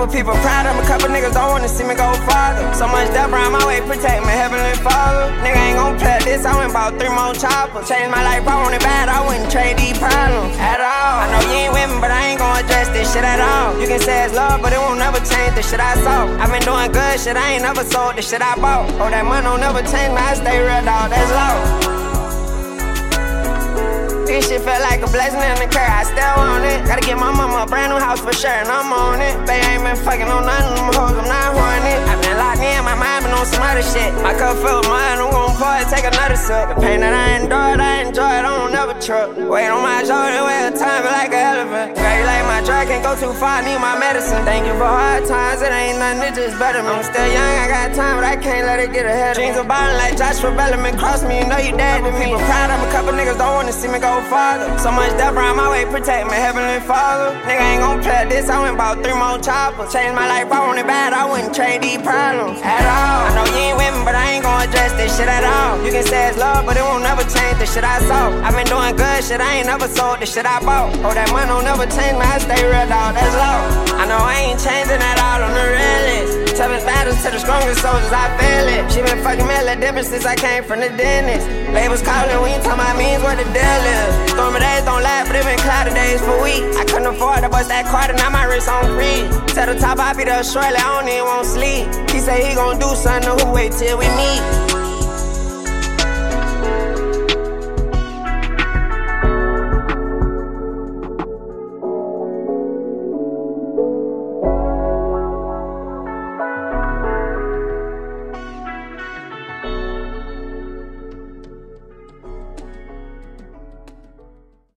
couple people proud of me, couple niggas don't wanna see me go farther. So much death around my way, protect my heavenly father. Nigga ain't gon' play this, I went bought 3 more choppers. Changed my life, I want it bad, I wouldn't trade these problems at all. I know you ain't with me, but I ain't gon' address this shit at all. You can say it's love, but it won't never change the shit I saw. I've been doing good shit, I ain't never sold the shit I bought. Oh, that money don't never change me, I stay real, dog, that's low. This shit felt like a blessing in the curse, I still want it. Gotta get my mama a brand new house for sure, and I'm on it. Babe, I ain't been fucking on none of them hoes, I'm not horny. I been locked in, my mind been on some other shit. My cup full of mine, I'm gon' pour it, take another sip. The pain that I endured, I enjoy it, I don't never trip. Weight on my shoulder, wear a time like an elephant. Girl, you like my drug, can't go too far, I need my medicine. Thank you for hard times, it ain't nothing, it just better me. I'm still young, I got time, but I can't let it get ahead of me. Dreams of ballin' like Joshua Bellerman, cross me, you know you dead to me. People proud of me, couple niggas don't wanna see me go farther. So much death around my way, protect my heavenly father. Nigga ain't gon' play this, I went bought 3 more choppers. Changed my life, I want it bad, I wouldn't trade these problems at all. I know you ain't with me, but I ain't gon' address this shit at all. You can say it's love, but it won't never change the shit I saw. I've been doing good shit, I ain't never sold the shit I bought. Oh, that money don't never change me, I stay real, dog, that's low. I know I ain't changing at all on the realest. Toughest battles to the strongest soldiers, I feel it. She been fucking me a different since I came from the dentist. Labels calling, we ain't talking about means what the deal is. Stormy days don't last, but it been cloudy days for weeks. I couldn't afford to bust that card and now my wrist on free. To the top, I be there shortly, I don't even want sleep. He say he gon' do something, who wait till we meet.